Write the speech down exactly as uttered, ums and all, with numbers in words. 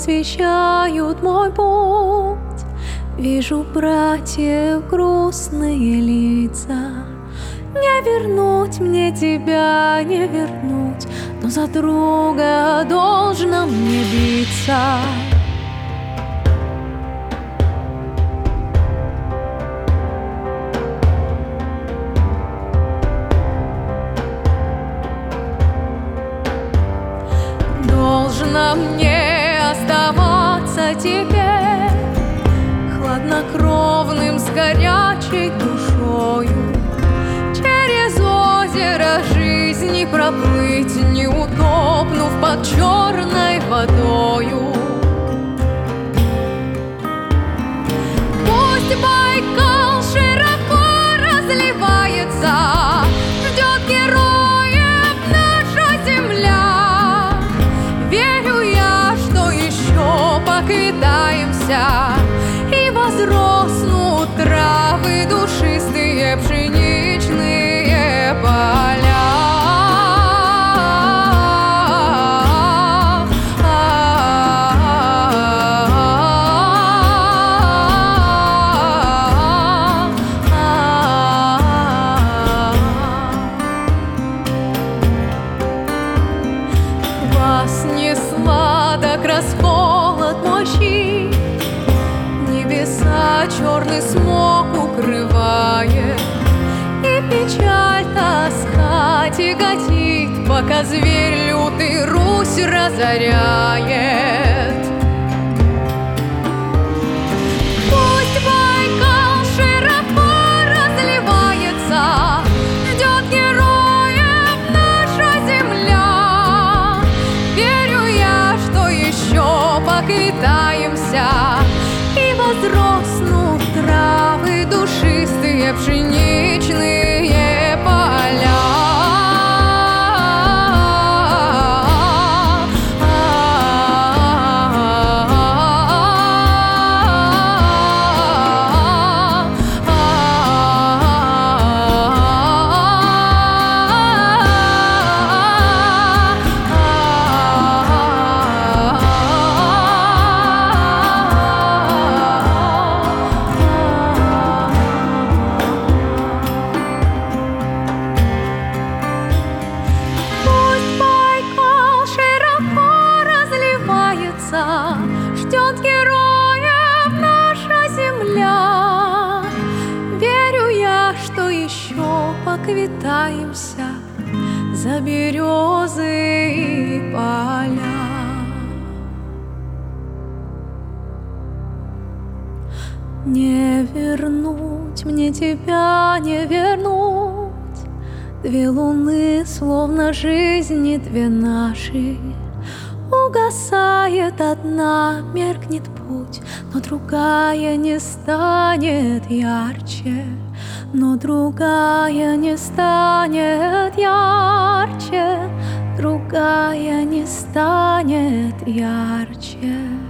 освещают мой путь. Вижу братьев грустные лица. Не вернуть мне тебя, не вернуть, но за друга должно мне биться. Должно мне оставаться теперь хладнокровным с горячей душою, через озеро жизни проплыть, не утопнув под черной водою. Пусть Байкал широко разливается, ждет героев наша земля. Верю я, что еще поквитаемся, и возроснут травы душистые, пшеничные поля. Вас не сладок расколот мой щит, небеса черный смог укрывает, и печаль, тоска тяготит, пока зверь лютый Русь разоряет. Пусть Байкал широко разливается, ждет героев наша земля. Верю я, что еще поквитаемся, и возроснут травы душистые, пшеничные поля. Ждет героев наша земля. Верю я, что еще поквитаемся за березы и поля. Не вернуть мне тебя, не вернуть. Две луны, словно жизни две наши. Угасает одна, меркнет путь, но другая не станет ярче, но другая не станет ярче, другая не станет ярче.